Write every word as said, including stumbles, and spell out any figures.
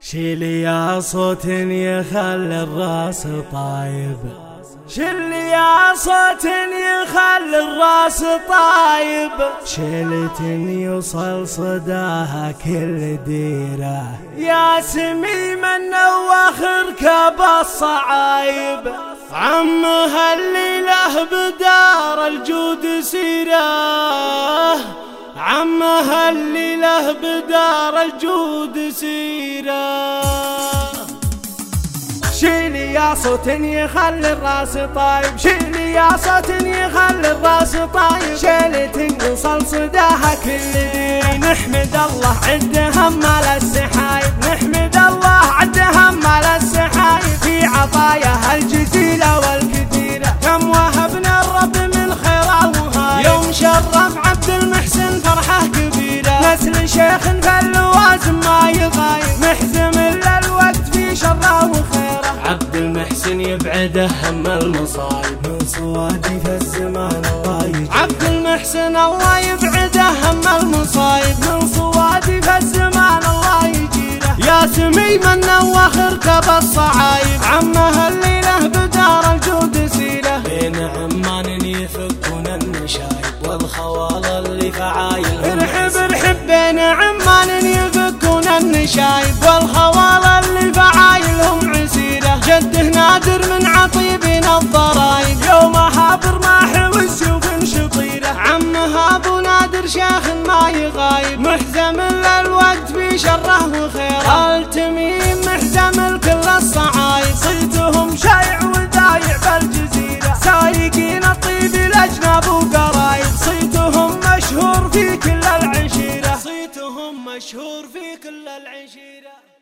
شيلي يا صوت يخلي الراس طايب، شيلي يا صوت يخلي الراس طايب، شيلة يوصل صداها كل ديره، يا سميما نواخر كب الصعايب، عمها اللي له بدار الجود سيره، عمها اللي له بدار الجود سيره. شيلي يا صوت يخلي الراس طايب، شيلي يا صوت يخلي الراس طايب، شيلة يوصل صداها كل ديره. نحمد الله عد همال السحايب، نحمد الله عد همال السحايب، في عطاياها الجزيلة والكثيرة، كم وهبنا الرب من خير وهايب. يوم شرف عبد المحسن فرحة كبيرة، نسل شيخ فاللوازم ما يغايب، محزم الا الوقت في شره وخيره. عبد المحسن يبعده هم المصايب، من صوادف الزمان الله يجيله. عبد المحسن الله يبعده هم المصايب، من صوادف الزمان الله يجيله. يا سميما نواخر كب الصعايب، عمها اللي له بدار الجود سيله، بين عمان يفكون النشايب والخوال اللي فعايل. ارحب ارحب بين عمان يفكون النشايب والخوال اللي فعايلهم عسيره. جده نادر من عطيبين الضرايب، يوم هابر ماح والسيوف شطيره، عمها ابو نادر شيخ ما يغايب، محزم للوقت في شره وخيره. التميم محزم لكل الصعايب، صيتهم شايع ودايع بالجزيره، سايقين الطيب الاجناب وقرايب، صيتهم مشهور في كل العشيره، صيتهم مشهور في كل العشيره.